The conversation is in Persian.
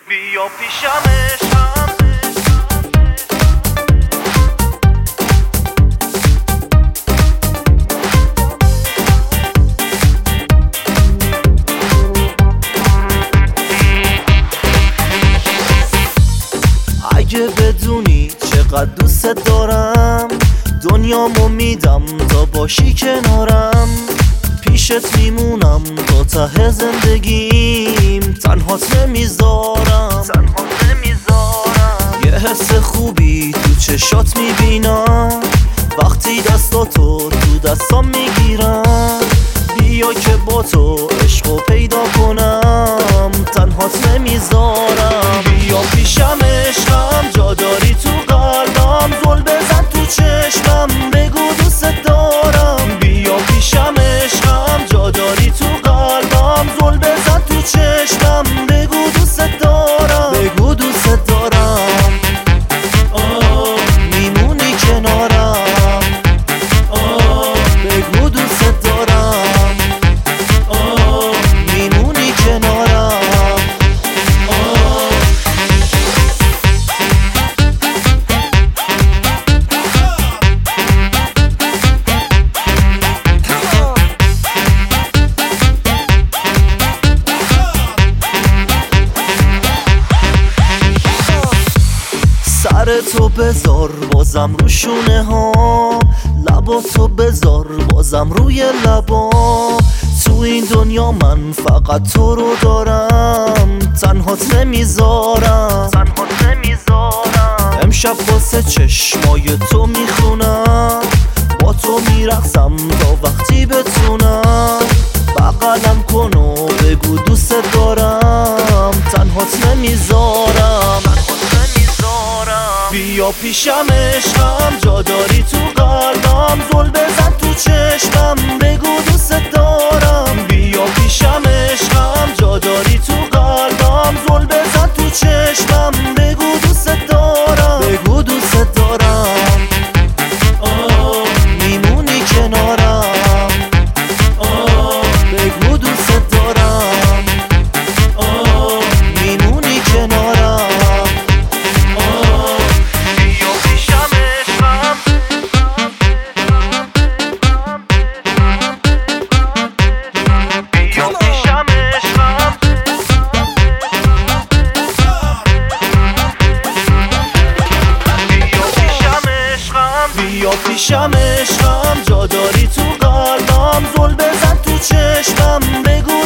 بیا پیشم عشقم. اگه بدونی چقدر دوست دارم، دنیامو میدم تا باشی کنارم. پیشت میمونم تا ته زندگیم، تنهات نمیذارم. یه حس خوبی تو چشات میبینم وقتی دستاتو تو دستام میگیرم. بیا که با تو عشقو پیدا کنم، تنهات نمیذارم. بیا پیشم عشقم، جا داری تو قلبم. زل بزن تو چشمم، بگو دوست دارم. بیا پیشم عشقم، جا داری تو قلبم. زل بزن تو چشمم، بگو دوست دارم. بگو دوست دارم. میمونی کنارم. بگو دوست دارم. میمونی کنارم. سر تو بذار بازم رو شونه ها، لبا تو بذار بازم روی لبا. تو این دنیا من فقط تو رو دارم، تنهات نمیذارم. امشب واسه چشمای تو میخونم، با تو میرقصم تا وقتی بتونم. بغلم کن و بگو دوست دارم، تنهات نمیذارم. بیا پیشم عشقم، جا داری تو قلبم. زل بزن تو چشمم، بگو دوست دارم. بیا پیشم عشقم، جا داری تو قلبم. زل بزن تو چشمم، بگو دوست دارم. بگو دوست دارم. میمونی کنارم. بگو دوست دارم. میمونی کنارم. بیا پیشم عشقم، جا داری تو قلبم. زل بزن تو چشمم، بگو